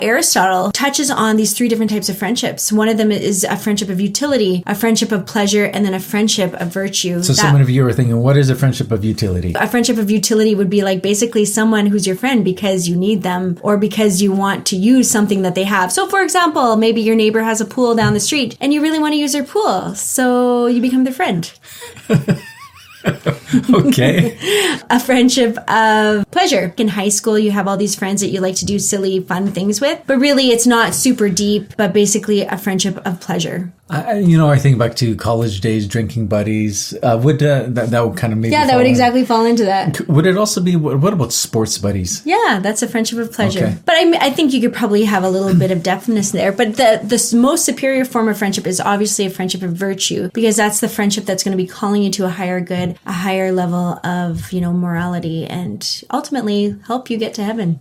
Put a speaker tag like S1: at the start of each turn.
S1: Aristotle touches on these three different types of friendships. One of them is a friendship of utility, a friendship of pleasure, and then a friendship of virtue.
S2: So some of you are thinking, what is a friendship of utility?
S1: A friendship of utility would be like basically someone who's your friend because you need them or because you want to use something that they have. So for example, maybe your neighbor has a pool down the street and you really want to use their pool. So you become their friend.
S2: Okay.
S1: A friendship of pleasure. In high school, you have all these friends that you like to do silly, fun things with, but really it's not super deep, but basically a friendship of pleasure.
S2: I think back to college days, drinking buddies. That would kind of maybe
S1: that would exactly fall into that.
S2: Would it also be, what about sports buddies?
S1: Yeah, that's a friendship of pleasure.
S2: Okay.
S1: But I think you could probably have a little bit of depthness there. But the most superior form of friendship is obviously a friendship of virtue, because that's the friendship that's going to be calling you to a higher good, a higher level of, morality, and ultimately help you get to heaven.